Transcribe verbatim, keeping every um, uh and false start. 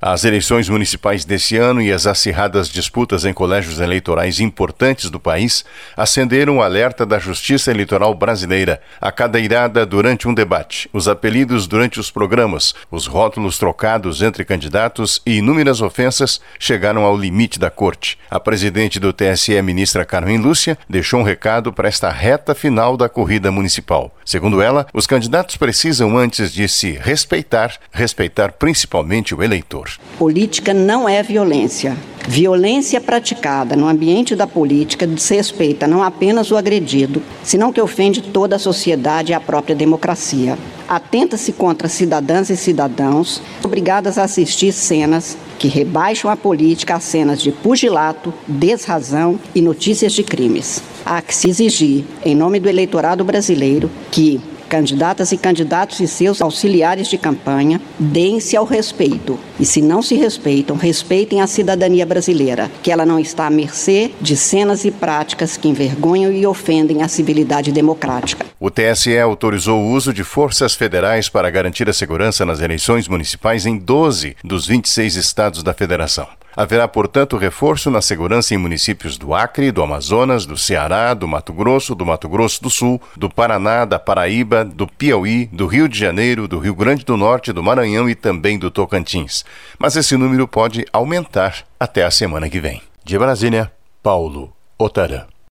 As eleições municipais desse ano e as acirradas disputas em colégios eleitorais importantes do país acenderam o alerta da Justiça Eleitoral Brasileira, a cadeirada durante um debate, os apelidos durante os programas, os rótulos trocados entre candidatos e inúmeras ofensas chegaram ao limite da corte. A presidente do T S E, ministra Carmen Lúcia, deixou um recado para esta reta final da corrida municipal. Segundo ela, os candidatos precisam, antes de se respeitar, respeitar principalmente o eleitor. Política não é violência. Violência praticada no ambiente da política desrespeita não apenas o agredido, senão que ofende toda a sociedade e a própria democracia. Atenta-se contra cidadãs e cidadãos obrigadas a assistir cenas que rebaixam a política a cenas de pugilato, desrazão e notícias de crimes. Há que se exigir, em nome do eleitorado brasileiro, que candidatas e candidatos e seus auxiliares de campanha deem-se ao respeito. E se não se respeitam, respeitem a cidadania brasileira, que ela não está à mercê de cenas e práticas que envergonham e ofendem a civilidade democrática. O T S E autorizou o uso de forças federais para garantir a segurança nas eleições municipais em doze dos vinte e seis estados da federação. Haverá, portanto, reforço na segurança em municípios do Acre, do Amazonas, do Ceará, do Mato Grosso, do Mato Grosso do Sul, do Paraná, da Paraíba, do Piauí, do Rio de Janeiro, do Rio Grande do Norte, do Maranhão e também do Tocantins. Mas esse número pode aumentar até a semana que vem. De Brasília, Paulo Otara.